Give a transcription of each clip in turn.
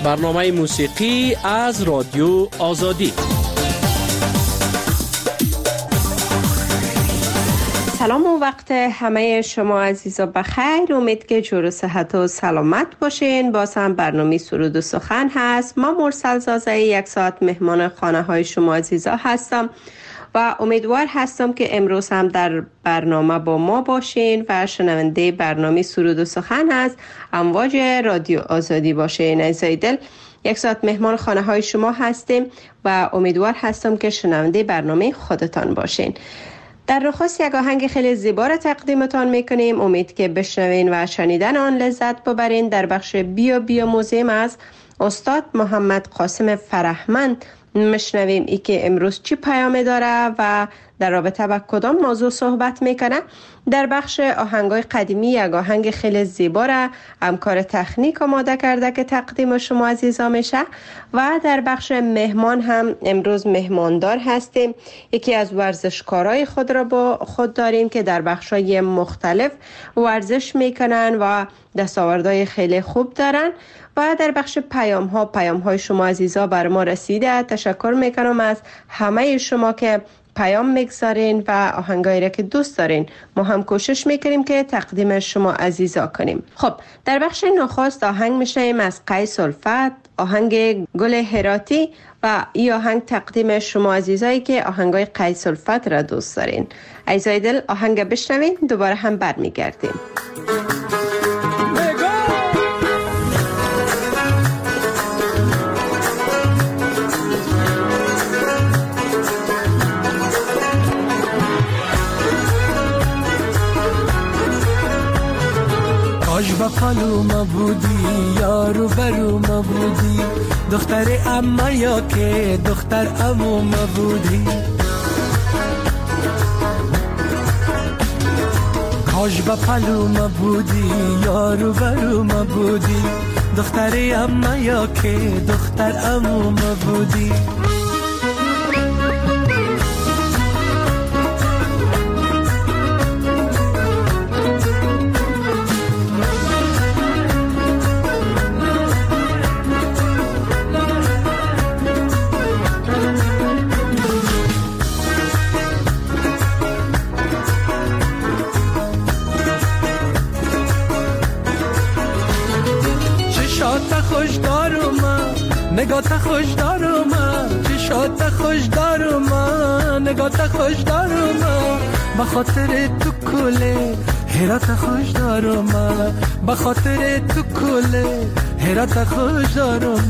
برنامه موسیقی از رادیو آزادی. سلام و وقت همه شما عزیزا بخیر. امید که جور و صحت و سلامت باشین. باز هم برنامه سرود و سخن هست. ما مرسل زازه یک ساعت مهمان خانه های شما عزیزا هستم و امیدوار هستم که امروز هم در برنامه با ما باشین و شنونده برنامه سرود و سخن هست امواج رادیو آزادی باشین. عزیزای دل، یک ساعت مهمان خانه های شما هستیم و امیدوار هستم که شنونده برنامه خودتان باشین. در نخست یک آهنگ خیلی زیبا را تقدیمتان میکنیم. امید که بشنوین و شنیدن آن لذت ببرین. در بخش بیا بیا موزیم از استاد محمد قاسم فرهمند میشنویم ای که امروز چی پیام داره و در رابطه با کدام موضوع صحبت میکنه. در بخش آهنگای قدیمی یک آهنگ خیلی زیبا را همکار تکنیک آماده کرده که تقدیم شما عزیزا میشه. و در بخش مهمان هم امروز مهماندار هستیم. یکی از ورزشکارای خود را با خود داریم که در بخشای مختلف ورزش میکنن و دستاوردهای خیلی خوب دارن. و در بخش پیام های شما عزیزا بر ما رسیده. تشکر میکنم از همه شما که پیام میگذارین و آهنگایی را که دوست دارین ما هم کوشش میکنیم که تقدیم شما عزیزا کنیم. خب در بخش نخست آهنگ میشنیم از قیس الفت، آهنگ گل هراتی و این آهنگ تقدیم شما عزیزایی که آهنگای قیس الفت را دوست دارین. عزیزای دل، آهنگ بشنوین، دوباره هم برمیگردیم. کاش با پالوما بودی، یارو بروما بودی، دختر اما یا که دختر عموما بودی. کاش با پالوما بودی، یارو بروما بودی، دختر اما یا که دختر عموما بودی. نگات خوش دارم، چشات خوش دارم، نگات خوش دارم، بخاطر تو کله هرات خوش دارم، بخاطر تو کله هرات خوش دارم.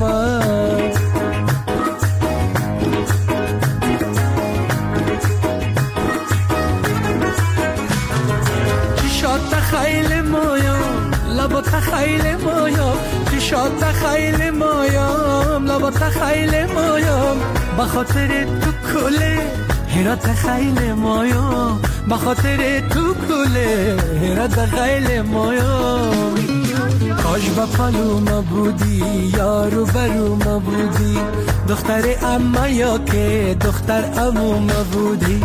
چشات خیلی مایم، لبات خیلی مایم، چشات خیلی مایم، لبات خیلی مایم، بخاطر تو کله هرات خیلی مایم، بخاطر تو کله هرات خیلی مایم. کاش با پالوما بودی، یارو بروما بودی، دختر اما یا که دختر عموما بودی.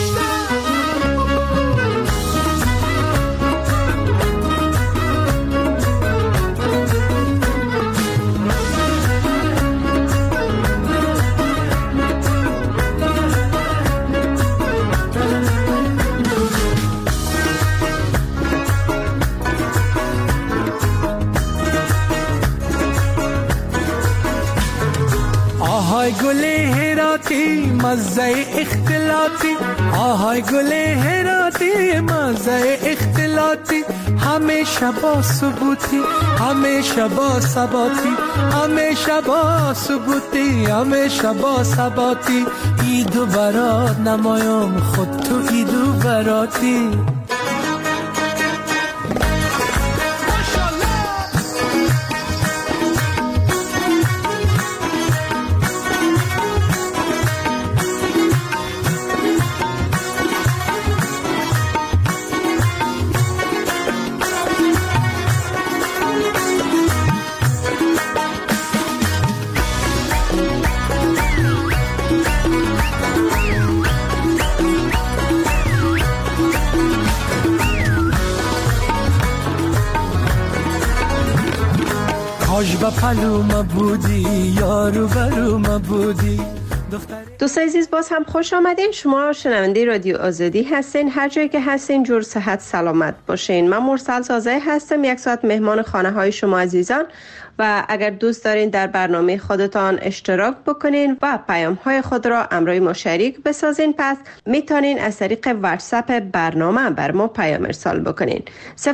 آهای گل هراتی مزه اختلاطی، آهای گل هراتی مزه اختلاطی، همیشه با ثبوتی، همیشه با ثباتی، همیشه با ثبوتی، همیشه با ثباتی. ایدو برات نمایم خود تو ایدو براتی. پاش با پلوم بودی یارو برو بودی. دوست عزیز باز هم خوش آمدین. شما شنونده رادیو آزادی هستین. هر جایی که هستین جور صحت سلامت باشین. من مرسل زازه هستم، یک ساعت مهمان خانه های شما عزیزان و اگر دوست دارین در برنامه خودتان اشتراک بکنین و پیام های خود را همراه ما شریک بسازین، پس میتونین از طریق واتساپ برنامه بر ما پیام ارسال بکنین. 00420221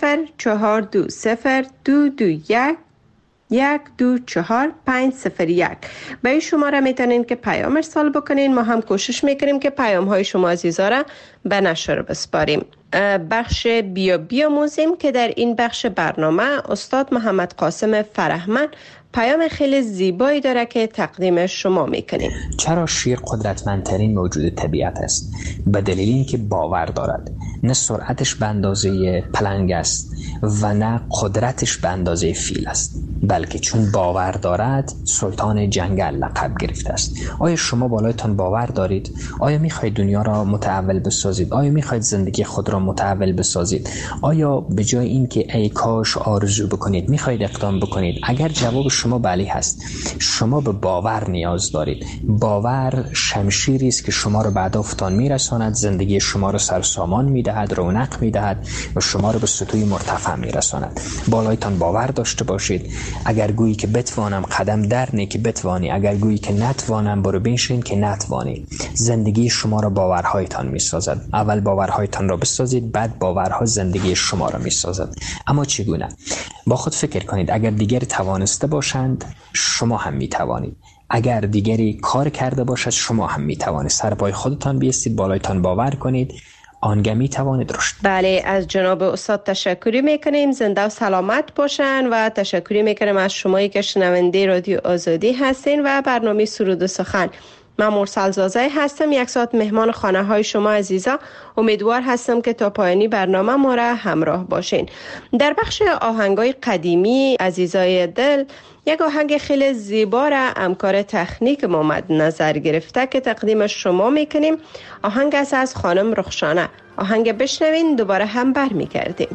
124501. به این شماره میتونین که پیام ارسال بکنین. ما هم کوشش میکنیم که پیام های شما عزیزا را به نشر بسپاریم. بخش بیاموزیم که در این بخش برنامه استاد محمد قاسم فرهمند پیام خیلی زیبایی داره که تقدیم شما میکنیم. چرا شیر قدرتمندترین موجود طبیعت است؟ به دلیل اینکه باور دارد. نه سرعتش به اندازه پلنگ است و نه قدرتش به اندازه فیل است، بلکه چون باور دارد سلطان جنگل لقب گرفته است. آیا شما بالایتان باور دارید؟ آیا میخواید دنیا را متحول بسازید؟ آیا میخواید زندگی خود را متحول بسازید؟ آیا به جای اینکه ای کاش آرزو بکنید میخواید اقدام بکنید؟ اگر جواب شما بله هست، شما به باور نیاز دارید. باور شمشیری است که شما را به هدفتان میرساند، زندگی شما را سرسامان میدهد، رونق میدهد و شما را به سطوح مرتفع میرساند. بالایتان باور داشته باشید. اگر گویی که بتوانم قدم در نه که بتوانی، اگر گویی که نتوانم برو بنشین که نتوانی. زندگی شما را باورهایتان میسازد. اول باورهایتان را بسازید، بعد باورها زندگی شما را میسازد. اما چگونه؟ با خود فکر کنید. اگر دیگر توانسته باشند شما هم میتوانید. اگر دیگری کار کرده باشد شما هم میتوانید. سر پای خودتان بیستید، بالایتان باور کنید، آنگه میتوانید رشد. بله، از جناب استاد تشکری میکنیم. زنده و سلامت باشن و تشکری میکنیم از شمایی که شنونده رادیو آزادی هستین و برنامه سرود و سخن. من مرسل زازه هستم، یک ساعت مهمان خانه های شما عزیزا. امیدوار هستم که تا پایانی برنامه ما را همراه باشین. در بخش آهنگای قدیمی عزیزای دل، یک آهنگ خیلی زیبا را همکار تکنیک ما مد نظر گرفته که تقدیم شما میکنیم. آهنگ از خانم رخشانه. آهنگ بشنوین، دوباره هم برمیگردیم.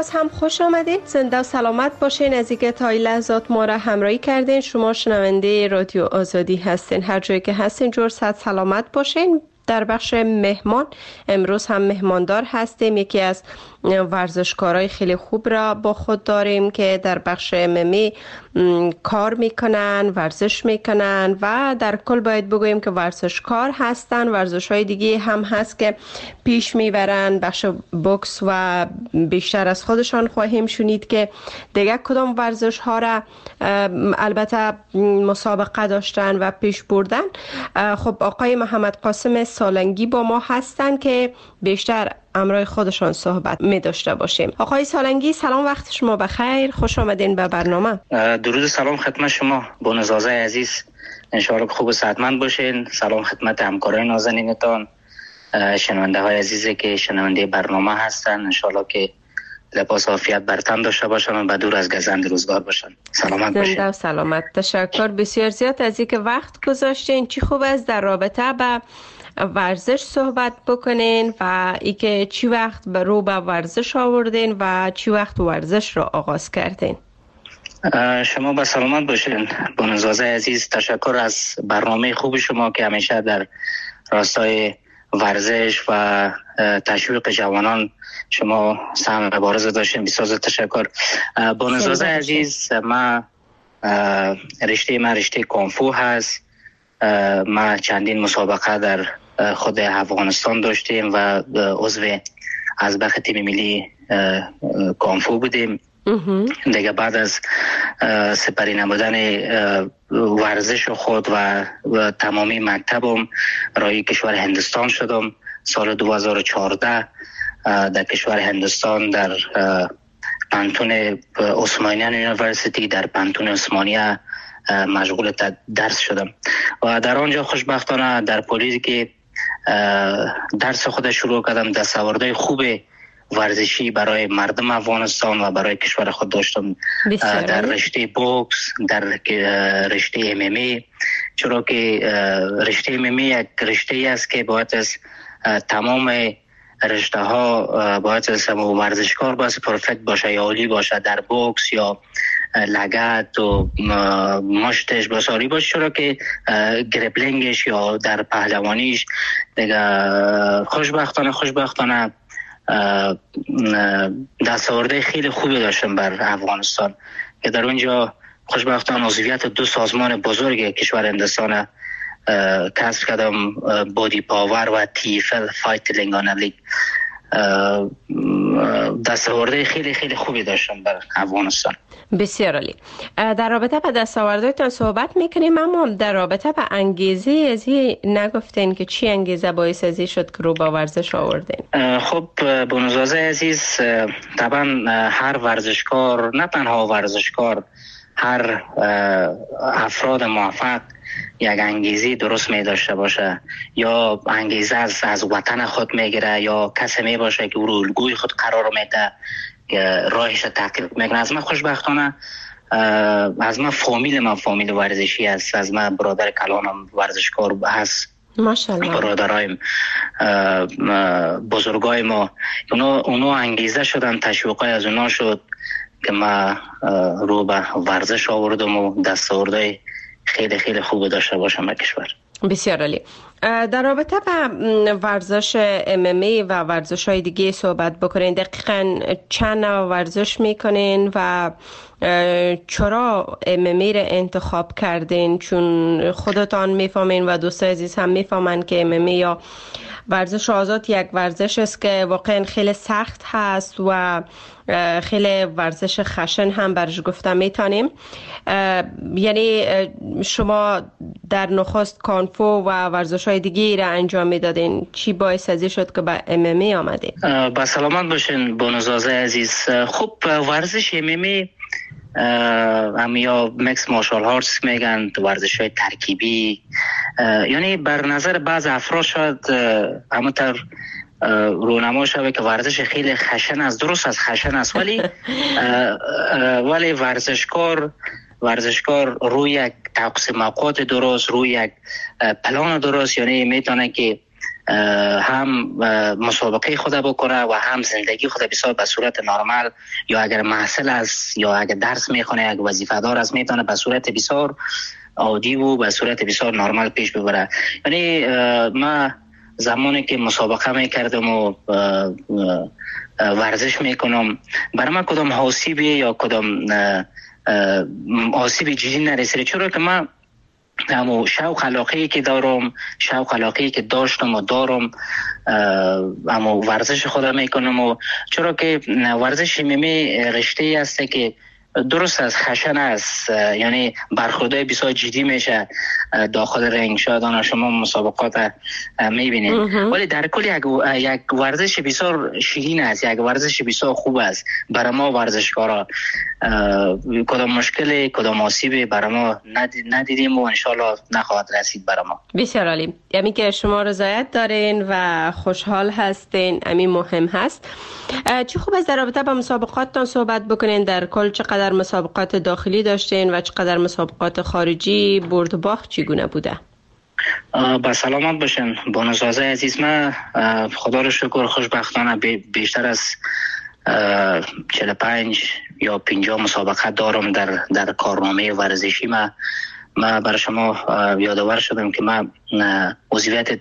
باز هم خوش آمدید. زنده و سلامت باشین. از اینکه تا این لحظات ما را همراهی کردین. شما شنونده رادیو آزادی هستین. هر جایی که هستین جور صحت سلامت باشین. در بخش مهمان امروز هم مهماندار هستیم. یکی از ورزشکارای خیلی خوب را با خود داریم که در بخش MMA کار میکنن، ورزش میکنن و در کل باید بگوییم که ورزشکار هستن. ورزش‌های دیگه هم هست که پیش میبرن، بخش بوکس و بیشتر از خودشان خواهیم شنید که دیگه کدام ورزش ها را البته مسابقه داشتن و پیش بردن. خب آقای محمد قاسم سالنگی با ما هستن که بیشتر امرای خودشان صحبت می داشته باشیم. آقای سالنگی سلام، وقت شما بخیر، خوش آمدین به برنامه. درود سلام خدمت شما بونزازه عزیز، انشاءالله خوب و صحتمند باشین. سلام خدمت همکارای نازنینتان، شنونده های عزیزی که شنونده برنامه هستن، انشاءالله که لباس عافیت بر تن داشته باشن و دور از گزند روزگار باشن. سلامت باشین. زنده و سلامت. تشکر بسیار زیاد از اینکه وقت گذاشتین. چی خوب است در رابطه با ورزش صحبت بکنین و اینکه چی وقت رو به ورزش آوردین و چی وقت ورزش رو آغاز کردین. شما با سلامت باشین بونزازه عزیز. تشکر از برنامه خوب شما که همیشه در راستای ورزش و تشویق جوانان شما سهم مبارزه داشتین. بسیار تشکر. بونزازه عزیز، ما رشته کونفو هست. ما چندین مسابقه در خود افغانستان داشتیم و عضو ازبخ تیم ملی کونفو بودیم. دیگه بعد از سپری نمودن ورزش خود و تمامی مکتبم رای کشور هندوستان شدم. سال 2014 در کشور هندوستان در پانتون عثمانیان یونیورسیتی در پانتون عثمانیه مشغول درس شدم و در آنجا خوشبختانه در پلیس که درس خود شروع کردم، دستاوردهای خوب ورزشی برای مردم افغانستان و برای کشور خود داشتم. در رشته بوکس، در رشته MMA، چرا که رشته MMA یک رشته است که باید از تمام رشته ها باید از ورزشکار باید پرفکت باشه یا عالی باشه در بوکس یا لگت و مشتش بساری باشه، چرا که گریپلینگش یا در پهلوانیش دیگه خوشبختانه دستاورده خیلی خوبی داشتم بر افغانستان که در اونجا خوشبختانه عضویت 2 سازمان بزرگ کشور هندوستان کسب کردم، بودی پاور و TFL فایت تلنگانه لیگ. دستاورده خیلی خیلی خوبی داشتم بر افغانستان. بسیار عالی. در رابطه با دستاوردهایتان صحبت میکنیم، اما در رابطه با انگیزه ازی نگفتین که چی انگیزه باعث ازی شد که رو با ورزش آوردین؟ خب بونزازه عزیز، طبعا هر ورزشکار، نه تنها ورزشکار، هر افراد موفق یک انگیزه درست می داشته باشه، یا انگیزه از وطن خود میگیره، یا کسی می باشه که او رو الگوی خود قرار میده، راهش تعقیب میکنه. از من خوشبختانه از من فامیل ورزشی است. از من برادر کلانم ورزشکار هست، ماشاءالله. برادرایم، بزرگای ما اونا انگیزه شدن، تشویقای از اونا شد که ما رو به ورزش آوردم و دستاوردهای خیلی خیلی خوب داشته باشم به کشور. بسیار عالی. در رابطه با ورزش MMA و ورزش های دیگه صحبت بکنین. دقیقاً چند نوع ورزش میکنین و چرا MMA را انتخاب کردین؟ چون خودتان میفهمین و دوستای عزیز هم میفهمن که MMA یا ورزش آزاد یک ورزش است که واقعا خیلی سخت هست و خیلی ورزش خشن هم برش گفته میتونیم. یعنی شما در نخست کانفو و ورزش های دیگه را انجام میدادین، چی باعث ازی شد که به MMA آمدین؟ با سلامت باشین بونزازه عزیز. خب ورزش MMA یا مکس مارشال آرتس میگن، ورزش های ترکیبی، یعنی بر نظر بعض افراد شاید همونطور رونما شده که ورزش خیلی خشن است. درست است، خشن است، ولی ورزشکار روی یک تقسیم اوقات درست، روی یک پلان درست، یعنی میتونه که هم مسابقه خود بکنه و هم زندگی خود بسیار به صورت نرمال، یا اگر محصل است یا اگر درس میخونه، یک وظیفه دار است، میتونه به صورت بسیار عادی و به صورت بسیار نرمال پیش ببره. یعنی ما زمانی که مسابقه میکردم و ورزش میکنم، برای من کدام آسیبی یا کدام آسیب جدی نرسید، چرا که من همو شوق علاقه‌ای که دارم، شوق علاقه‌ای که داشتم و دارم، همو ورزش خودم میکنم. و چرا که ورزش میمی رشته است که درست از خشن است، یعنی برخوردهای بسیار جدی میشه داخل رنگ. شاید شما مسابقات میبینید، ولی در کل یک ورزش بسیار شیرین است، یک ورزش بسیار خوب است برای ما ورزشکارا. کدام مشکل، کدام آسیبی برای ما ندیدیم و انشالله نخواهد رسید برای ما. بسیار عالی. یعنی که شما رضایت دارین و خوشحال هستین، همین مهم هست. چه خوب است در رابطه با مسابقاتتان صحبت بکنین. در کل چقدر مسابقات داخلی داشتین و چقدر مسابقات خارجی؟ برد و باخت چگونه بوده؟ با سلامت باشین بانوزازه عزیز. من خدا رو شکر خوشبختانه بیشتر از 45 یا 50 مسابقه دارم در کارنامه ورزشی. من برای شما یادآور شدم که من عضویت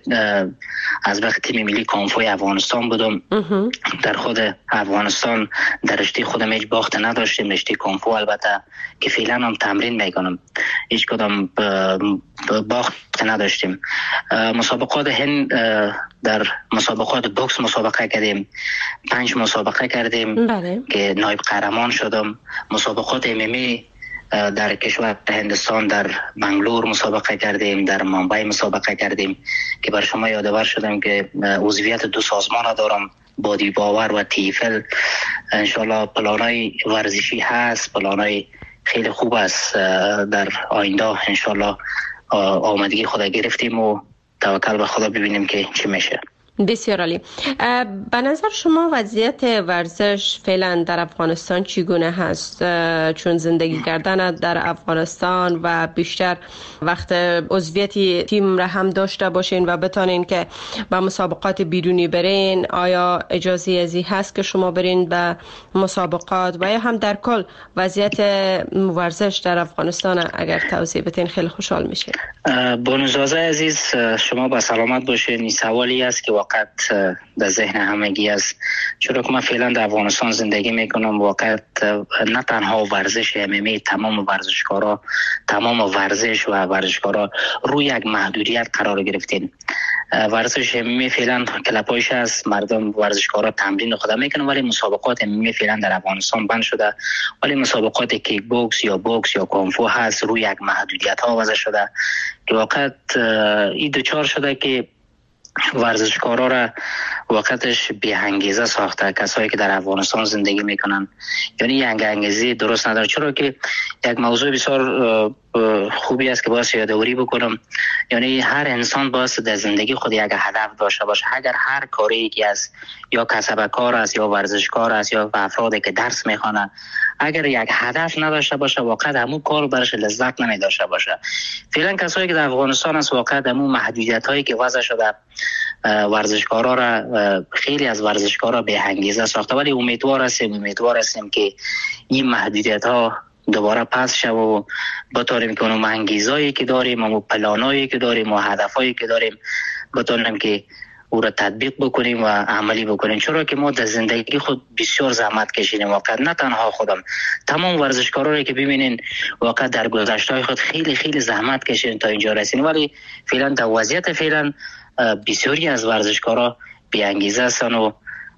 از وقت تیم ملی کانفوی افغانستان بودم. در خود افغانستان در رشته خودم هیچ باخت نداشتیم، رشته کانفو البته که فعلا هم تمرین میکنم، هیچ کدام باخت نداشتیم. مسابقات هند، در مسابقات بوکس مسابقه کردیم، 5 مسابقه کردیم که نایب قهرمان شدم. مسابقات MMA در کشور هندوستان در بنگلور مسابقه کردیم، در ممبئی مسابقه کردیم که بر شما یادآور شدم که عضویت 2 سازمان دارم، بادی باور و تیفل. انشالله پلانای ورزشی هست، پلانای خیلی خوب است. در آینده انشالله آمادگی خود گرفتیم و توکل به خدا ببینیم که چی میشه. بسیار عالی. به نظر شما وضعیت ورزش فعلا در افغانستان چگونه هست؟ چون زندگی کردن در افغانستان و بیشتر وقت عضویت تیم را هم داشته باشین و بتانین که به مسابقات بیرونی برین، آیا اجازه ازی هست که شما برین به مسابقات و یا هم در کل وضعیت ورزش در افغانستان اگر توضیح بدین خیلی خوشحال میشه. بانوزازه عزیز، شما با سلامت باشین. این سوالی است که واقعا در ذهن همگی است، چرا که من فعلا در افغانستان زندگی میکنم. واقعا نه تنها ورزش MMA، تمام ورزشکارا، تمام ورزش و ورزشکارا روی یک محدودیت قرار گرفتین. ورزش MMA فعلا کلپایش است، مردم ورزشکارا تمرین خود میکنن، ولی مسابقات MMA فعلا در افغانستان بند شده. ولی مسابقات کیک بوکس یا بوکس یا کونفو هست، روی یک محدودیت ها وضع شده که واقعا این دوچار شده که ورزشکارا را وقتش بی انگیزه ساخته. کسایی که در افغانستان زندگی میکنن یعنی یک انگیزه درست نداره. چرا که یک موضوع بسیار خوبی است که باید یادآوری بکنم، یعنی هر انسان باید در زندگی خود یک هدف داشته باشه. اگر هر کاری که از یا کسب کار است یا ورزشکار است یا افرادی که درس میخوانند، اگر یک هدف نداشته باشه واقعا همون کار برش لذت نمی داشته باشه. فعلا کسایی که در افغانستان است واقعا همون محدودیت هایی که وضع شده ورزشکارا را، خیلی از ورزشکارا به انگیزه ساخته. ولی امیدوار هستیم که این محدودیت ها دوباره پس شد و بتونیم که اون انگیزایی که داریم و پلانایی که داریم و هدفایی که داریم بتونیم که او را تطبیق بکنیم و عملی بکنیم. چرا که ما در زندگی خود بسیار زحمت کشیدیم. واقعا نه تنها خودم، تمام ورزشکارایی که ببینین واقعا در گذشته خود خیلی خیلی زحمت کشیدن تا اینجا رسیدیم. ولی فعلا در وضعیت فعلا بسیاری از ورزشکارا بی انگیزه هستن و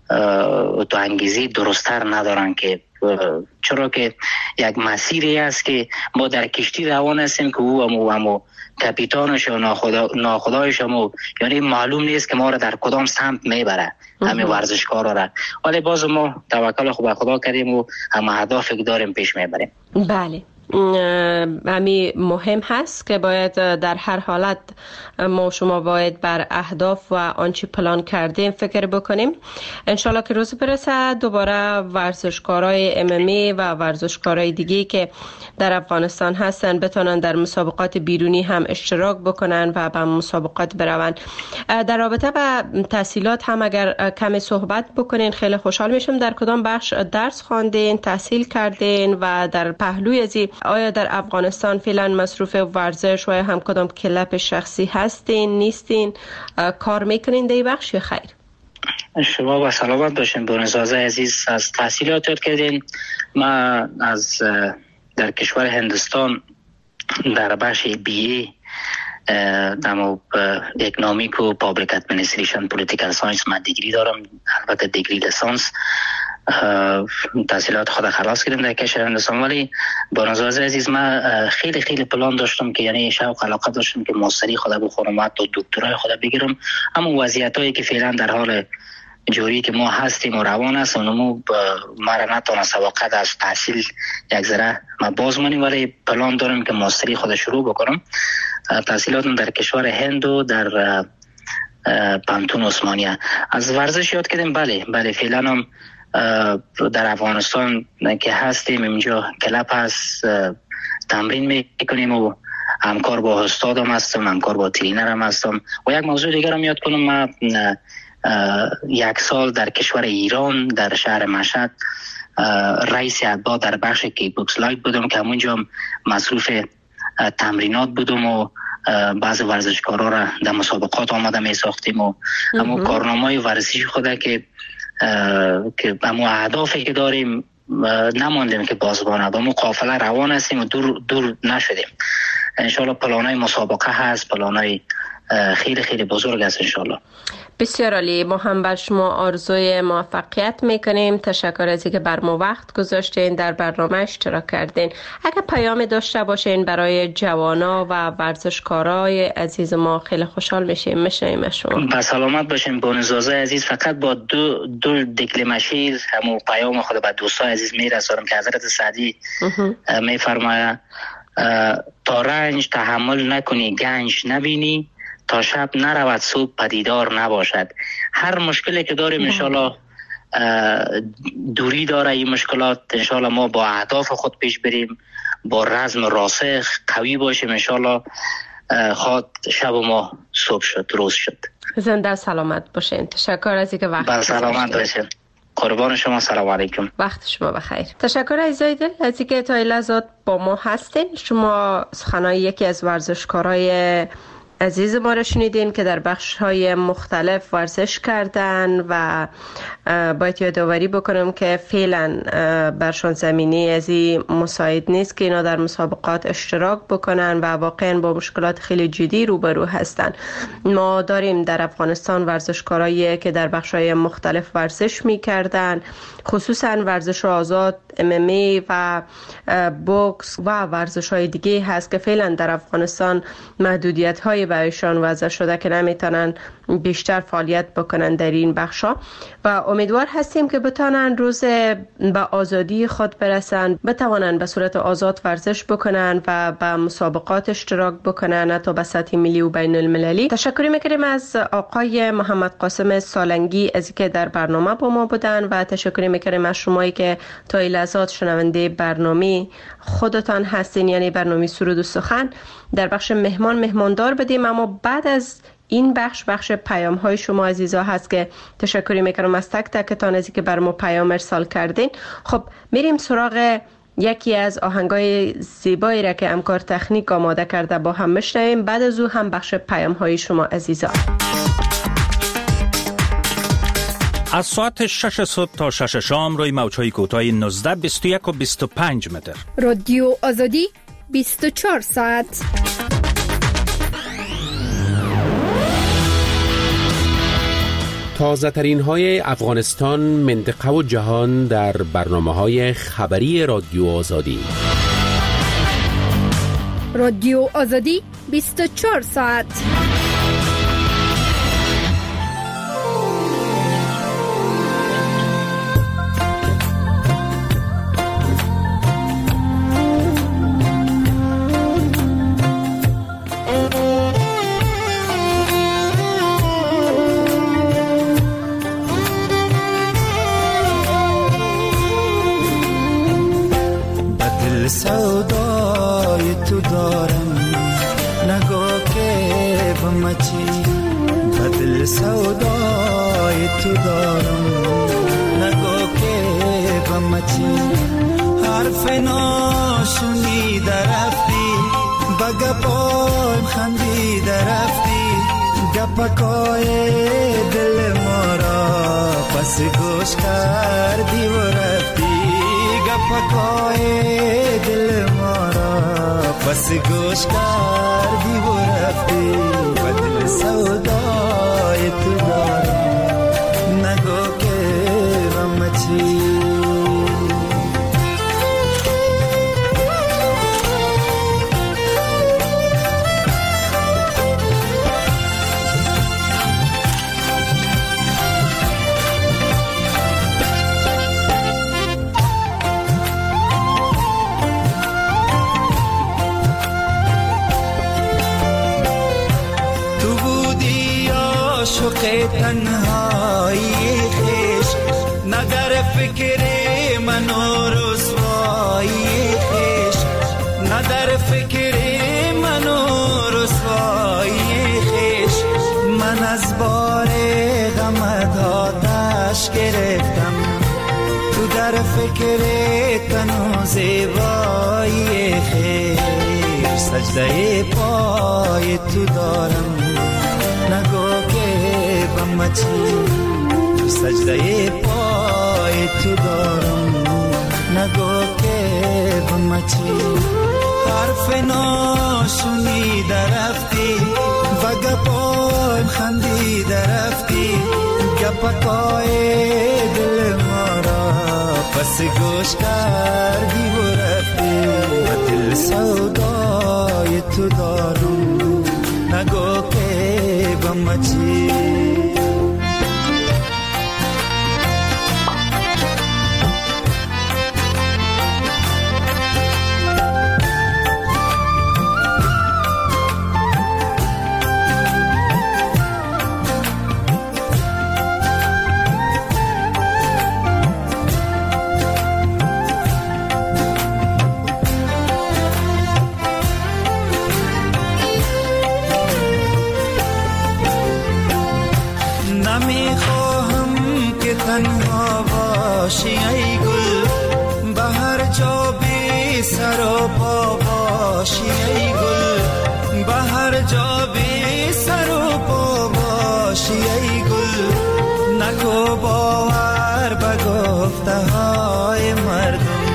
تو انگیزه درست‌تر ندارن، که چرا که یک مسیری است که ما در کشتی روان هستیم که او همو کپیتانش و ناخدایش همو، یعنی معلوم نیست که ما را در کدام سمت میبره همین ورزشکارا را. ولی باز ما توکل خود به خدا کردیم و هم اهدافی که داریم پیش میبریم. بله همی مهم هست که باید در هر حالت ما شما باید بر اهداف و آنچه پلان کردیم فکر بکنیم. انشالله که روز برسه دوباره ورزشکارای MMA و ورزشکارای دیگه که در افغانستان هستن بتونن در مسابقات بیرونی هم اشتراک بکنن و به مسابقات بروند. در رابطه با تحصیلات هم اگر کمی صحبت بکنین خیلی خوشحال میشم. در کدام بخش درس خواندین، تحصیل کردین و در پهلوی ازی آیا در افغانستان فعلا مصروف ورزش و هم کدام کلب شخصی هستین نیستین، کار میکنین در این بخش یا خیر؟ شما با سلامت باشین. بونزازه عزیز، از تحصیلات یاد کردین. ما از در کشور هندوستان در بخش BA دمو اکنامیک و پابلیک ادمنستریشن پولیتیکال ساینس من دیگری دارم، البته دیگری لیسانس. تحصیلات خود خلاص کردم در کشور هندوستان، ولی بانزازه عزیز من خیلی پلان داشتم که یعنی شوق علاقه داشتم که ماستری خود بخونم و حتی دکترای خود بگیرم. اما وضعیتایی که فعلا در حال جوری که ما هستیم و روان است اونمو مرا نتونست وقت از تحصیل یک ذره ما باز مانیم، ولی پلان دارم که ماستری خود شروع بکنم. تحصیلاتم در کشور هند و در پانتون عثمانیه. از ورزش یاد کردیم. بله فعلا هم در افغانستان که هستیم اینجا کلب هست، تمرین میکنیم و همکار با استادم هستم، همکار با ترینرم هستم. و یک موضوع دیگر هم یاد کنم، من 1 سال در کشور ایران در شهر مشهد رئیس اتباع در بخش کیک بوکس لایت بودم که همونجا مصروف تمرینات بودم و بعض ورزشکارا را در مسابقات آماده می ساختیم و همون کارنامه ورزشی خود که همون اهدافی که داریم نماندیم که بازبانه با همون قافله روان هستیم و دور نشدیم. انشالله پلانای مسابقه هست، پلانای خیلی بزرگ است انشالله. بسیار عالی. ما هم بر شما آرزوی موفقیت میکنیم. تشکر از اینکه بر ما وقت گذاشتین در برنامه اشتراک کردین. اگر پیام داشته باشین برای جوانا و ورزشکارای عزیز ما خیلی خوشحال میشیم. میشنویم شما. با سلامت باشین بونزازه عزیز. فقط با دو دکلمه شیر همو پیام خود به دوستان عزیز میرسونم که حضرت سعدی میفرماید تا رنج تحمل نکنی گنج نبینی، تا شب نرود صبح پدیدار نباشد. هر مشکلی که داریم انشالله دوری داره این مشکلات. انشالله ما با اهداف خود پیش بریم، با رزم راسخ قوی باشیم. انشالله خواد شب ما صبح شد، روز شد. زنده سلامت باشین. تشکر از اینکه وقت با سلامت باشین. قربان شما. سلام علیکم. وقت شما بخیر. تشکر عزیزای دل از اینکه تا این لحظات با ما هستین. شما سخنهای یکی از ورزشکارای عزیز ما را شنیدین که در بخش‌های مختلف ورزش کردن و باید یادآوری بکنم که فعلا برشان زمینی از این مساعد نیست که اینا در مسابقات اشتراک بکنن و واقعا با مشکلات خیلی جدی روبرو هستن. ما داریم در افغانستان ورزشکارایی که در بخش‌های مختلف ورزش می‌کردن، خصوصا ورزش آزاد، MMA و بوکس و ورزش‌های دیگه هست که فعلا در افغانستان محدودیت‌های برایشان وضع شده که نمیتونن بیشتر فعالیت بکنن در این بخشا و امیدوار هستیم که بتونن روز به آزادی خود برسن، بتوانن به صورت آزاد ورزش بکنن و به مسابقات اشتراک بکنن حتی به سطح ملی و بین المللی. تشکر میکنیم از آقای محمد قاسم سالنگی از اینکه در برنامه با ما بودن و تشکر میکنیم از شمایی که تا این لحظات شنونده برنامه خودتان هستین، یعنی برنامه سرود و سخن. در بخش مهماندار بدیم، اما بعد از این بخش پیام های شما عزیزا هست که تشکری میکنم از تک تکتان از اینکه بر ما پیام ارسال کردین. خب میریم سراغ یکی از آهنگای زیبایی را که همکار تکنیک آماده کرده با هم میشنویم. بعد از او هم بخش پیام های شما عزیزا. از ساعت 6 صبح تا 6 شام روی موج‌های کوتاه 19، 21 و 25 متر. رادیو آزادی 24 ساعت. تازه ترین های افغانستان، منطقه و جهان در برنامه‌های خبری رادیو آزادی. رادیو آزادی 24 ساعت. دل سودای تو دارم نگو که بمچی دل سودای تو دارم نگو که بمچی حرف ناشنیده رفتی بگپایم خندیده رفتی گپکای دل ما را پس گوش کردی و رفتی گپکای دل ما را پس گوش کردی و رفتی و دل سودای تو دارم نگو که بمچی تنهایی خیش نگر فکر من و رسوایی خیش ندر فکر من و رسوایی خیش من از بار غمت آتش گرفتم تو در فکر تن و زیبایی خیش سجده پای تو دارم نگو که بمچی سجده پای تو دارم نگو که بمچی حرف ناشنیده رفتی و گپایم خندیده رفتی گپکای دل ما را پس گوش کردی و رفتی و دل سودای تو دارم نگو که بمچی تنها باشی ای گل به هر جا بی سر و پا باشی ای گل به هر جا بی سر و پا باشی ای گل نکو باور به گفته های مردم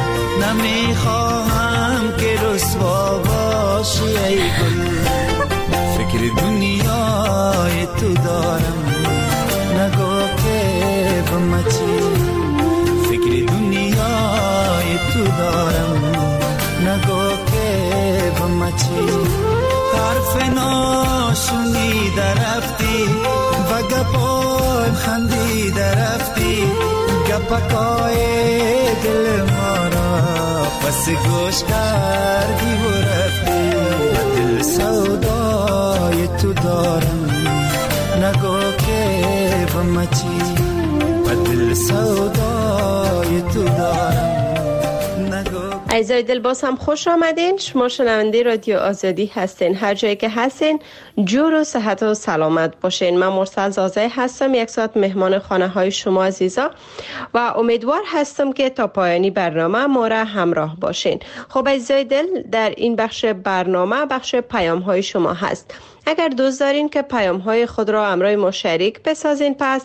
نمیخواهم که رسوا باشی ای گل فکر دنیای تو دارم نگو که بمچی فکر دنیای تو دارم نگو که بمچی حرف ناشنیده رفتی و گپایم خندیده رفتی گپکای دل ما را پس گوش کردی و رفتی و دل سودای تو دارم نگو که بمچی و دل سودای تو دارم عزیزای دل باز هم خوش آمدین. شما شنونده رادیو آزادی هستین. هر جایی که هستین جور و صحت و سلامت باشین. من مرسل زازه هستم، یک ساعت مهمان خانه های شما عزیزا و امیدوار هستم که تا پایانی برنامه ما را همراه باشین. خب عزیزای دل، در این بخش برنامه بخش پیام های شما هست. اگر دوست دارین که پیام های خود را همراه ما شریک بسازین، پس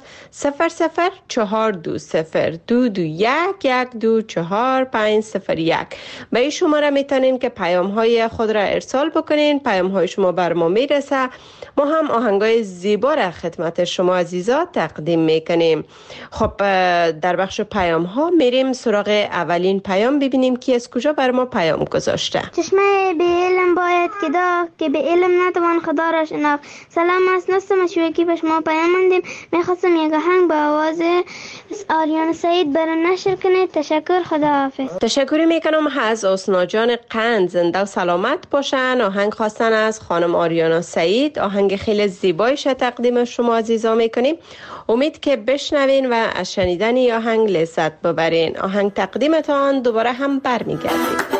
004221221124501 به این شماره میتونین که پیام های خود را ارسال بکنین. پیام های شما بر ما میرسه، ما هم آهنگای زیبا را خدمت شما عزیزا تقدیم میکنیم. خب در بخش پیام ها میریم سراغ اولین پیام، ببینیم کی از کجا بر ما پیام گذاشته. چشمه به علم باید که به علم نتوان خدا را شناخت. سلام، از نستم شوکی به شما پیام مندیم. میخواستم یک آهنگ با آواز آریانا سعید برام نشر کنید. تشکر، خداحافظ. تشکر میکنم از حسنا جان قند، زنده و سلامت باشن. آهنگ خواستن از خانم آریانا سعید. آهنگ خیلی زیبایش تقدیم شما عزیزا میکنیم. امید که بشنوین و از شنیدن این آهنگ لذت ببرین. آهنگ تقدیمتان دوباره هم برمیگردیم.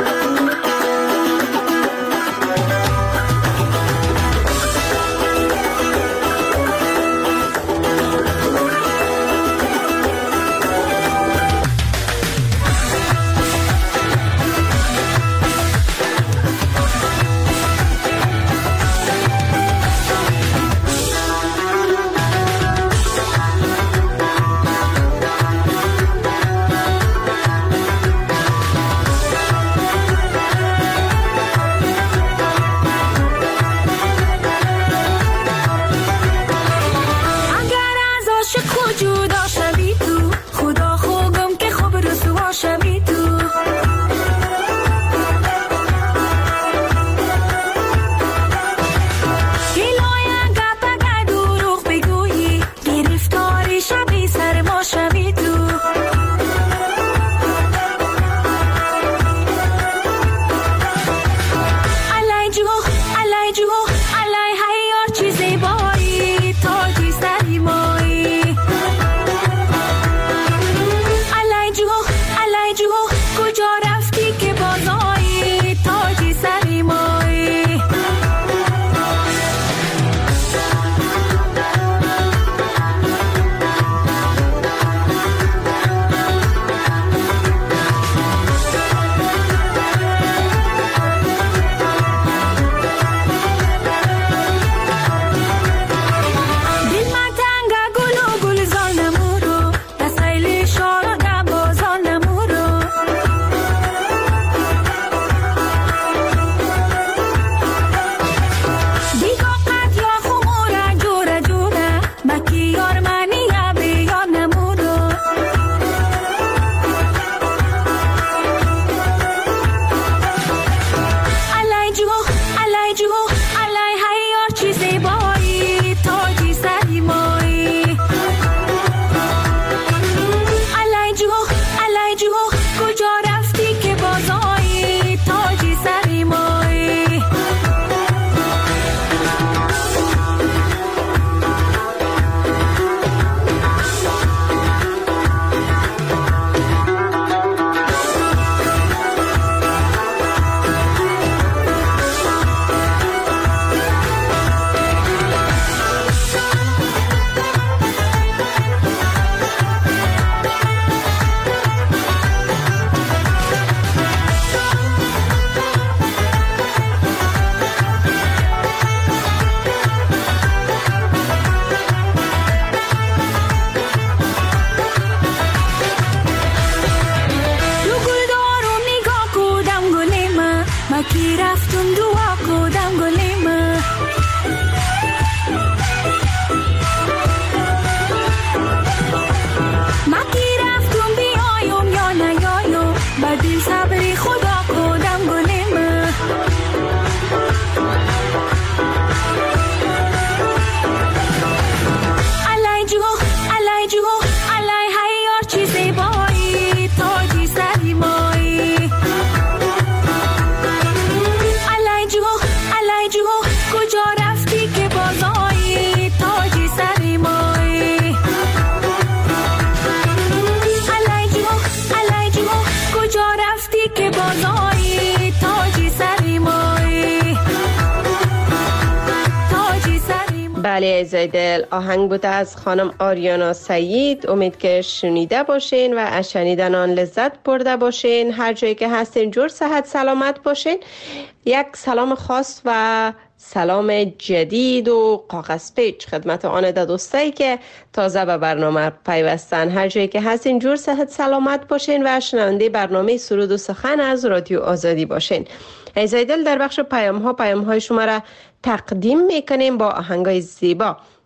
بله زیدل، آهنگ بود از خانم آریانا سعید. امید که شنیده باشین و از شنیدن آن لذت برده باشین. هر جایی که هستین جور صحت سلامت باشین. یک سلام خاص و سلام جدید و کاغذ پیچ خدمت آن دوستایی که تازه به برنامه پیوستن. هر جایی که هستین جور صحت سلامت باشین و شنونده برنامه سرود و سخن از رادیو آزادی باشین. ایزایدل در بخش پیام های شما را تقدیم میکنیم با آهنگای زیبا.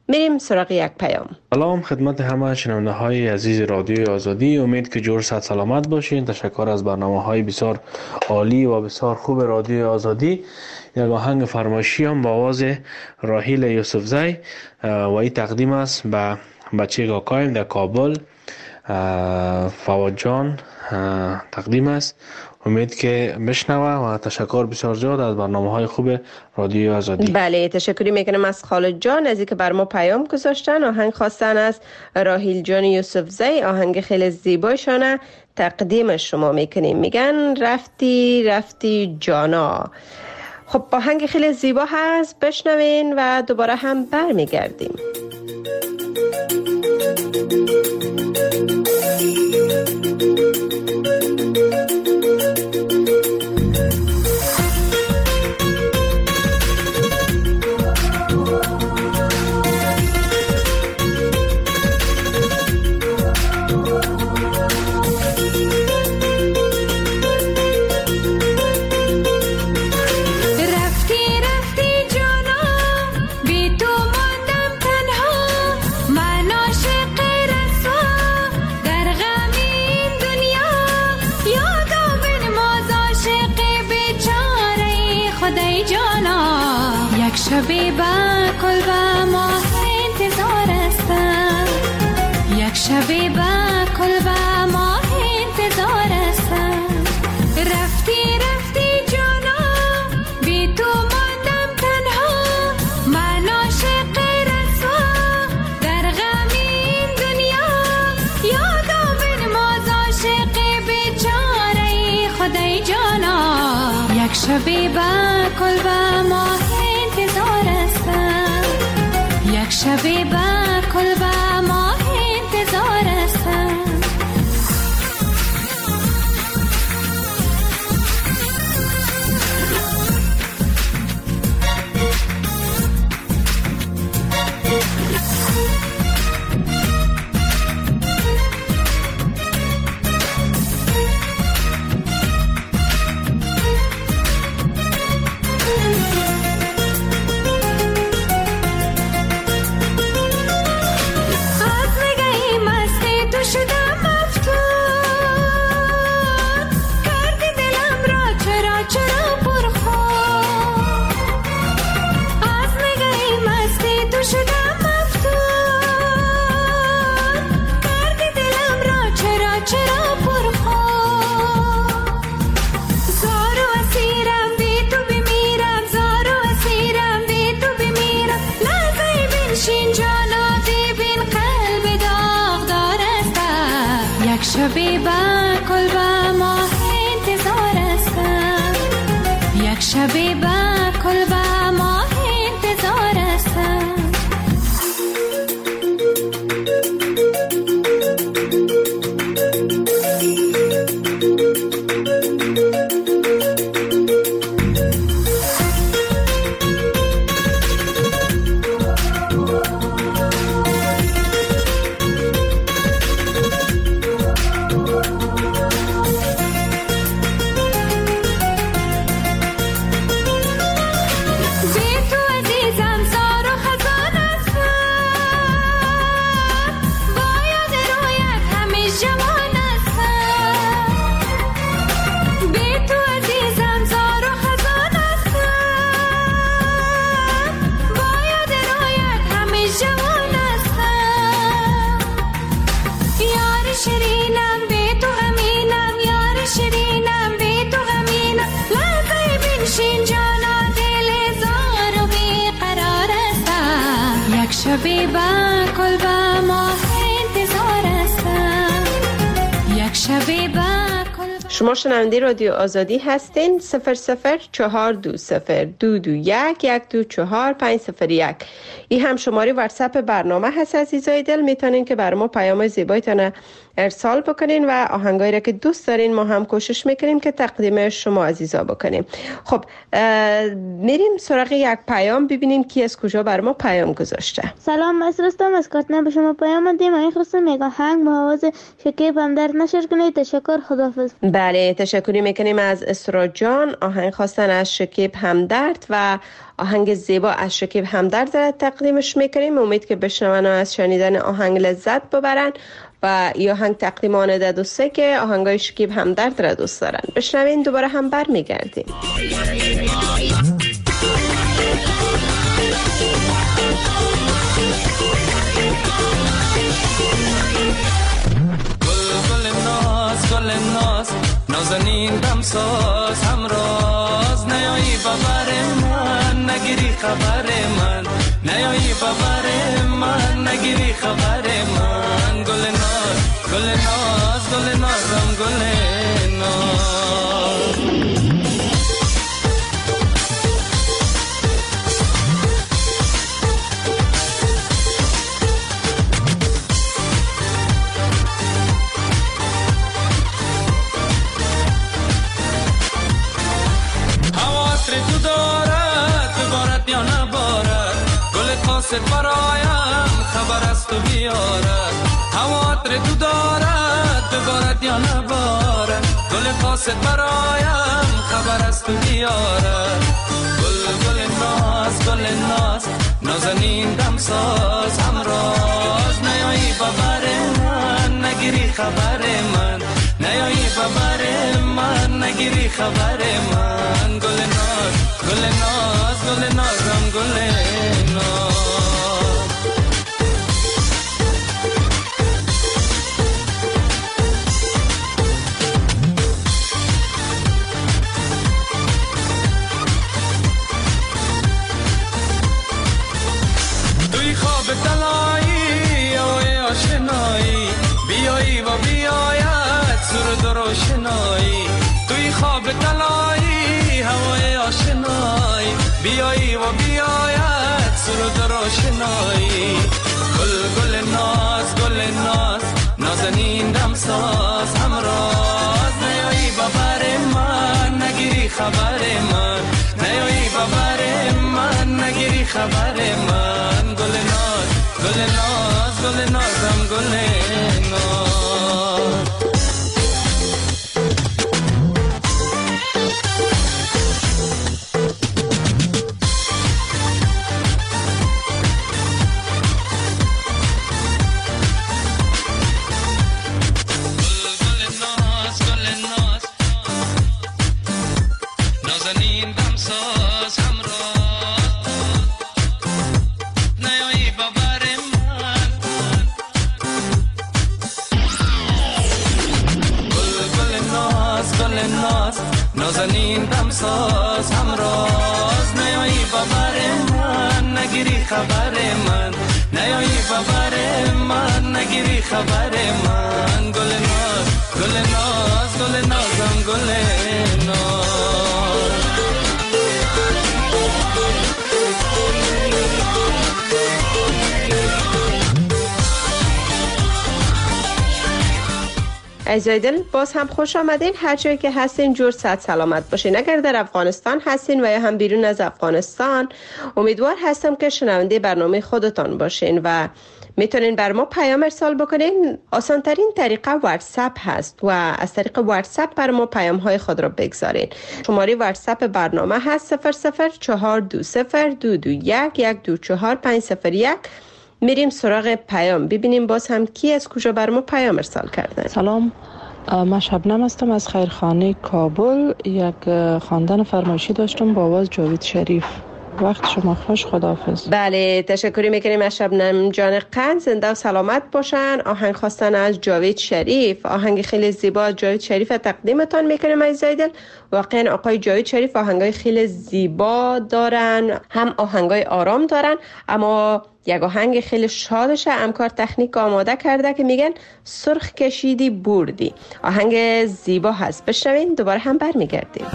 میریم سراغ یک پیام. سلام خدمت همه شنونده های عزیز رادیو آزادی. امید که جور صحت سلامت باشین. تشکر از برنامه های بسیار عالی و بسیار خوب رادیو آزادی. یک آهنگ فرمایشی هم با آواز راحیل یوسفزی و این تقدیم است به بچه کاکایم در کابل، فواد جان تقدیم است. امید که بشنوه و تشکر بسیار زیاد از برنامه‌های خوب رادیو آزادی. بله تشکری میکنم از خالد جان از اینکه بر ما پیام گذاشتن. آهنگ خواستن از راحیل جان یوسفزی، آهنگ خیلی زیبایشانه تقدیم شما میکنیم. میگن رفتی رفتی جانا. خب آهنگ خیلی زیبا هست، بشنوین و دوباره هم برمیگردیم. شبی با کل با ماه انتظار استم، یک شبی با کل با ماه انتظار استم. رفتی رفتی جانا بی تو ماندم تنها، من عاشق رسوا در غم این دنیا. یادم بنواز عاشق بیچاره خدای جانا، یک شبی با کل با ماه یک شبی با کل با ماه انتظار استم. شبی با کل با ماه انتظار استم، یک شبی با کل با ماه انتظار استم. شبی با کل با ماه انتظار استم، یک شبی با کل. شما شنونده رادیو آزادی هستین. 004221124501. این هم شماره واتساپ برنامه هست عزیزای دل. میتونین که برای ما پیام زیبایتان ارسال بکنین و آهنگایی را که دوست دارین ما هم کوشش میکنیم که تقدیم شما عزیزا بکنیم. خب میریم سراغ یک پیام ببینیم کی از کجا بر ما پیام گذاشته. سلام، مسرستم از کاتنه به شما پیام دادیم. این خواستم یک آهنگ با آواز شکیب همدرد نشر کنید. تشکر، خداحافظ. بله، تشکری میکنیم از اسرا جان. آهنگ خواستن از شکیب همدرد و آهنگ زیبا از شکیب همدرد را تقدیمش میکنیم. امید که بشنون و از شنیدن آهنگ لذت ببرن و این آهنگ تقدیم آنده دوسته که آهنگای شکیب همدرد را دوست دارن. بشنوین دوباره هم بر میگردیم. گل ناز نازنین دمساز همراز نیایی ببر من نگیری خبر من نیایی ببر من نگیری خبر من گل ناز گل ناز گل نازم گل ناز برایم خبر است و بیارد هواتر تو دارد ببارد یا نبارد گل قاصد برایم خبر است و بیارد گل ناز نازنین دمساز همراز نیایی ببر من نگیری خبر من نیایی ببر من نگیری خبر من گل ناز نازم گل ناز دلایی و آشنایی بیایی و بیاید سرود و روشنایی توی خواب دلایی هوای آشنایی بیایی و بیاید سرود و روشنایی گل ناز نازنین دمساز همراز نیایی ببر من نگیری خبر من نیایی ببر من نگیری خبر من گل نازم گل ناز نازنین دمساز همراز نیایی ببر من نگیری خبر من نیایی ببر من نگیری خبر من گل نازم گل ناز عزیزای دل، باز هم خوش آمدین. هر جایی که هستین جور صحت سلامت باشین. اگر در افغانستان هستین و یا هم بیرون از افغانستان، امیدوار هستم که شنونده برنامه خودتان باشین و میتونین بر ما پیام ارسال بکنین. آسان ترین طریقه واتساپ هست و از طریق واتساپ بر ما پیام های خود را بگذارین. شماره واتساپ برنامه هست 00420221124501. میریم سراغ پیام ببینیم باز هم کی از کجا بر ما پیام ارسال کرده. سلام، من شبنم هستم از خیرخانه کابل. یک خواندن فرمایشی داشتم با آواز جاوید شریف. وقت شما خوش، خداحافظ. بله، تشکری میکنیم از شبنم جان قند. زنده و سلامت باشن. آهنگ خواستن از جاوید شریف، آهنگ خیلی زیبا جاوید شریف تقدیمتان میکنیم عزیزای دل. واقعا آقای جاوید شریف آهنگای خیلی زیبا دارن، هم آهنگای آرام دارن، اما یک آهنگ خیلی شادش همکار تکنیک آماده کرده که میگن سرخ کشیدی بردی. آهنگ زیبا هست، بشنوین دوباره هم برمیگردیم.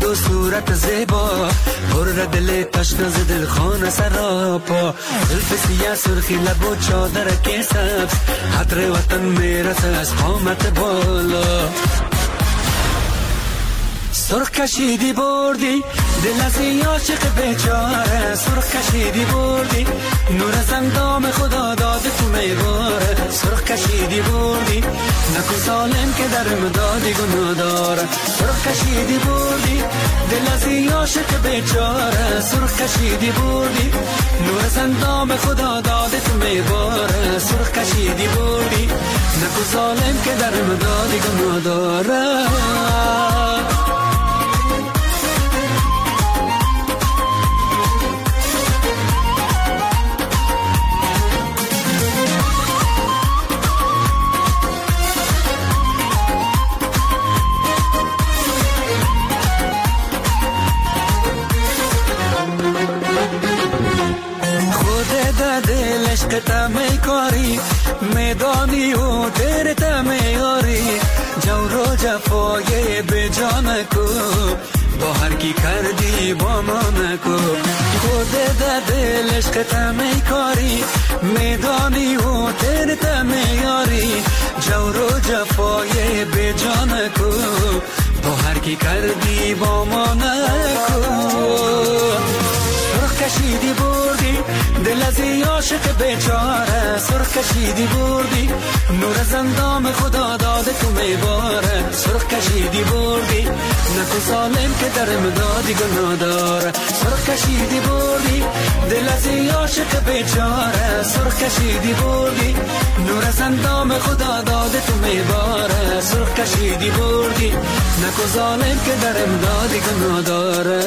و صورت زیبا، پر دل تشنه ز دل خانه سراپا، زلف سیاه سرخی لب و چادر که سبز، عطر وطن میرسه از قامت بالا. سرخ کشیدی بردی دل از این عاشق بیچاره، سرخ کشیدی بردی نور از اندام خدا داده تو میواره، سرخ کشیدی بردی نکو ظالم که در مدادی گناه داره، سرخ کشیدی بردی دل از این عاشق بیچاره، سرخ کشیدی بردی نور از اندام خدا داده تو میواره، سرخ کشیدی بردی نکو ظالم که در مدادی گناه داره. تمی کاری میدانی و تیر تمی یاری، جور و جفای به جان کو با هر کی کردی با ما نکو، خود دل عشق تمی کاری میدانی و تیر تمی یاری، جور و جفای به جان کو با هر کی کردی با ما نکو. سرخ کشیدی بردی دل از این عاشق بیچاره، سرخ کشیدی بردی نور از اندام خدا داده تو میباره، سرخ کشیدی بردی نکو ظالم که در مدادی گناه داره، سرخ کشیدی بردی دل از این عاشق بیچاره، سرخ کشیدی بردی نور از اندام خدا داده تو میباره، سرخ کشیدی بردی نکو ظالم که در مدادی گناه داره.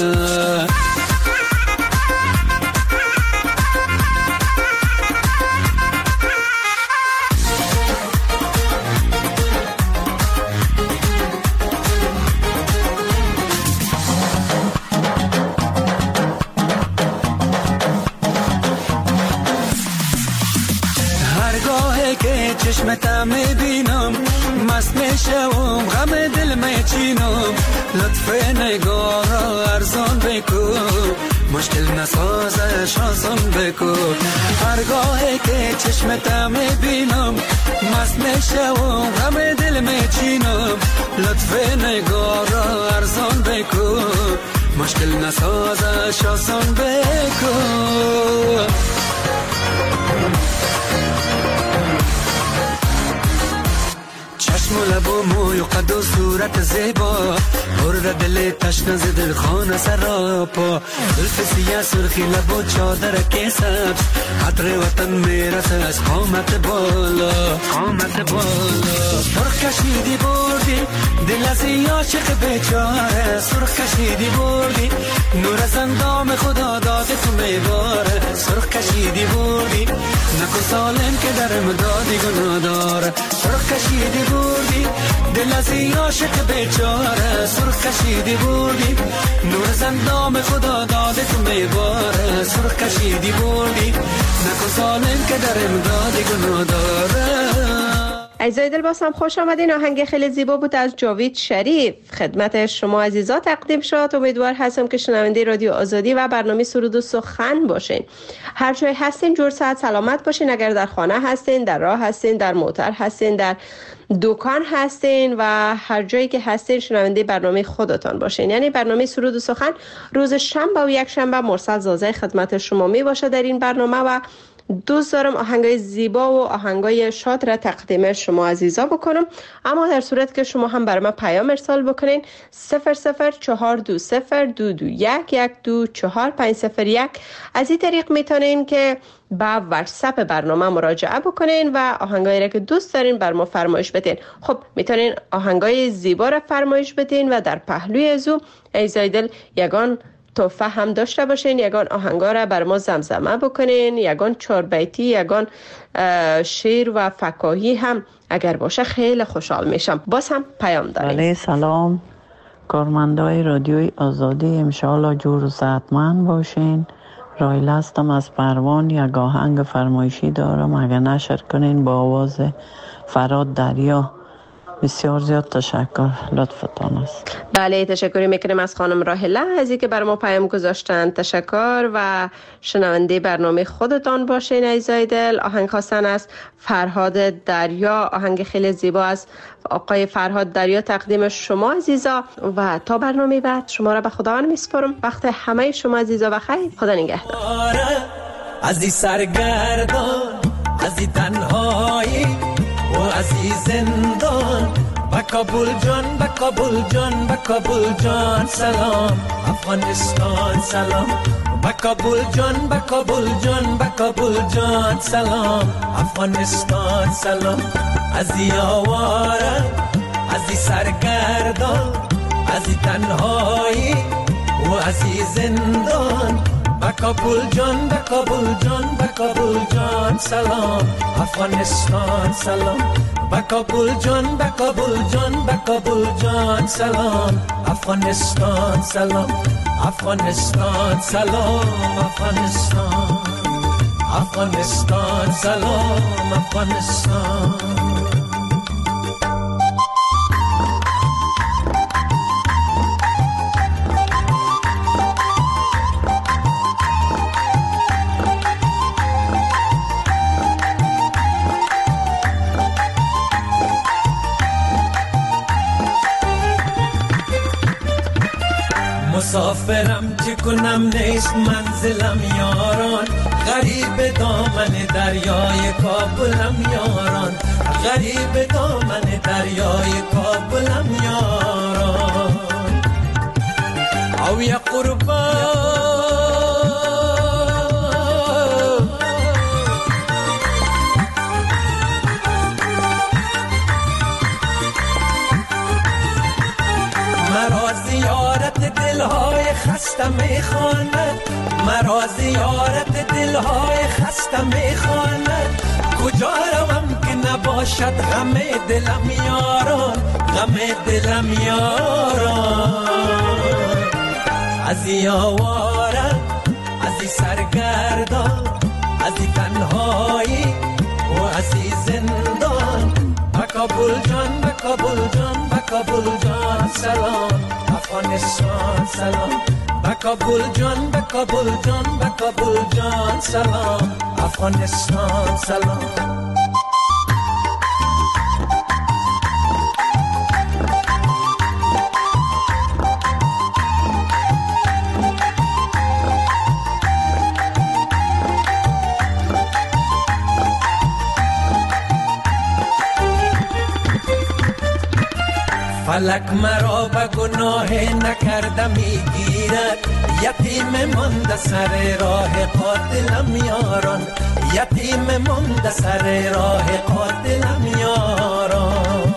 چشمت میبینم مست میشم غم دل میچینم، لطف نگاه را ارزان بکو مشکل نسازش آسان بکو، هرگاهی که چشمت میبینم مست میشم غم دل میچینم، لطف نگاه را ارزان بکو مشکل نسازش آسان بکو. چشم و لب و موی و قد و صورت زیبا، پر دل تشنه ز دل خانه سراپا، زلف سیاه سرخی لب و چادر که سبز، عطر وطن میرسه از قامت بالا، قامت بالا. سرخ کشیدی بردی دل از این عاشق بیچاره، سرخ کشیدی بردی نور از اندام خدا داده تو میباره، سرخ کشیدی بردی نکو ظالم که در مدادی گناه داره، سرخ کشیدی بردی دل از این عاشق بیچاره، سرخ کشیدی بردی نور از اندام خدا داده تو میباره، سرخ کشیدی بردی نکو ظالم که در مدادی گناه داره. عزیزای دل باسم خوش آمدین. آهنگ خیلی زیبا بود از جاوید شریف خدمت شما عزیزا تقدیم شد. امیدوار هستم که شنونده رادیو آزادی و برنامه سرود و سخن باشین. هر جای هستین جور صحت سلامت باشین. اگر در خانه هستین، در راه هستین، در موتر هستین، در دکان هستین و هر جایی که هستین شنونده برنامه خودتان باشین. یعنی برنامه سرود و سخن روز شنبه و یک شنبه مرسل زازه خدمت شما می باشه در این برنامه و دوست دارم آهنگای زیبا و آهنگای شاد را تقدیم شما عزیزا بکنم. اما در صورت که شما هم برای من پیام ارسال بکنین 004220221124501 از این طریق میتونین که با واتساپ برنامه مراجعه بکنین و آهنگایی را که دوست دارین بر ما فرمایش بدین. خب میتونین آهنگای زیبا را فرمایش بدین و در پهلوی ازو عزیزای دل یگان تحفه هم داشته باشین، یگان آهنگا را بر ما زمزمه بکنین، یگان 4 بیتی، یگان شعر و فکاهی هم اگر باشه خیلی خوشحال میشم. باز هم پیام داریم. بله سلام کارمندای رادیوی آزادی، انشاءالله جور و صحتمند باشین. رایل هستم از پروان. یک آهنگ فرمایشی دارم اگر نشر کنین با آواز فراد دریا بسیار زیاد تشکر، لطفتان است. بله، تشکری میکنیم از خانم راهله از اینکه برای ما پیام گذاشتن. تشکر و شنونده برنامه خودتان باشین عزیزای دل. آهنگ خواستن از فرهاد دریا، آهنگ خیلی زیبا از آقای فرهاد دریا تقدیم شما عزیزا و تا برنامه بعد شما را به خداوند میسپارم. وقت همه شما عزیزا بخیر. خدا نگهدار. از این سرگردان، از این تنهایی و از این زندان، با کابل جان، با کابل جان، با کابل جان سلام. افغانستان سلام. با کابل جان، با کابل جان، با کابل جان سلام. افغانستان سلام. از این آواره، از این سرگردان، از این تنهایی و از این زندان، با کابل جان، با کابل جان، با کابل جان سلام. افغانستان سلام. با کابل جان، با کابل جان، با کابل جان سلام. افغانستان سلام. افغانستان سلام. افغانستان، افغانستان سلام. افغانستان. مسافرم چه کنم نیست منزلم یاران، غریب دامن دریای کابلم یاران، غریب دامن دریای کابلم یاران. او یا قربان مرا زیارت دلهای خسته میخواند، مرا زیارت دلهای خسته میخواند. کجا روم که نباشد غم دلم یاران، غم دلم یاران. از این آواره، از این سرگردان، از این تنهایی و از این زندان، با کابل جان، با کابل جان، با کابل جان سلام. افغانستان سلام. با کابل جان، با کابل جان، با کابل جان سلام. افغانستان سلام. فلک مرا به گناه نکرده میگیرد، یتیم مانده سر راه قاتلم یاران، یتیم مانده سر راه قاتلم یاران.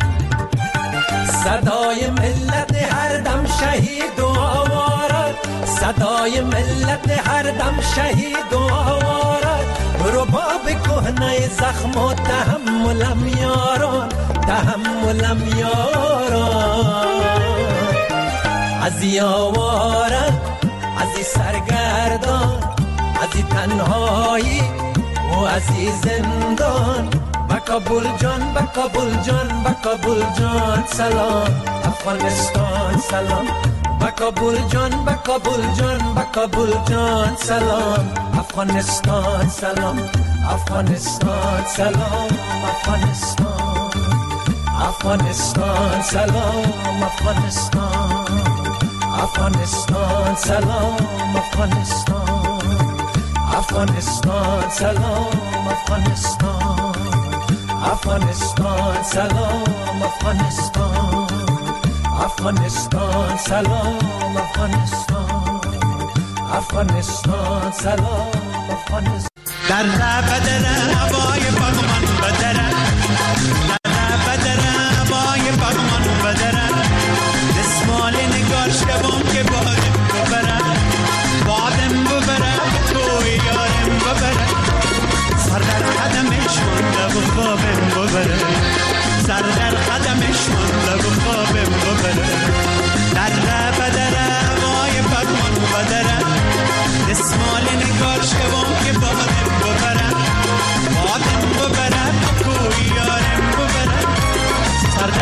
صدای ملت هر دم شهید و آوارد، صدای ملت هر دم شهید و آوارد. رباب کهنه زخم و تحملم یاران، تحملم یاران. از این آواره، از این سرگردان، از این تنهایی و از این زندان، با کابل جان، با کابل جان، با کابل جان سلام. افغانستان سلام. با کابل جان، با کابل جان، با کابل جان سلام. افغانستان سلام. افغانستان سلام. افغانستان، افغانستان سلام. افغانستان، افغانستان سلام. افغانستان، افغانستان سلام. افغانستان، افغانستان سلام. افغانستان، افغانستان سلام. افغانستان، افغانستان سلام. افغانستان. در بدر هوای بغمان بدر، در بدر هوای بغمان بدر. دسمال نگار شبم که بادم ببره، بادم ببره توی یارم ببره. سر در قدمش مانده و خوابم ببره، سر در قدمش مانده و خوابم ببره. در بدر هوای بغمان بدر، دسمال نگار شبم که بادم ببره، بادم ببره توی یارم ببره. سر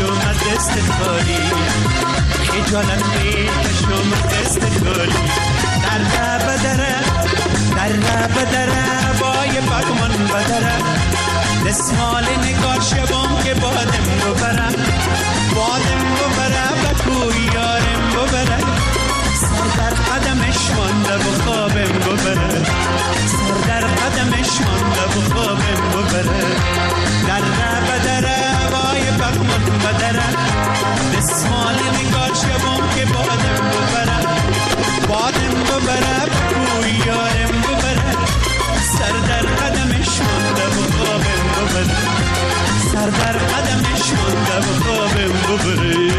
کشم از دست خالی خجالت میکشم از دست خالی در بدره بای بگمون بدره دستمال نگار شبم که بادم ببره بکوی یارم ببره سر در قدمش مانده و خوابم ببره سر در قدمش مانده و خوابم ببره در وای بگمون بدره دستمال نگار شبم که بادم ببره بکوی یارم ببره سر در قدمش مانده و خوابم ببره سر در قدمش مانده و خوابم ببره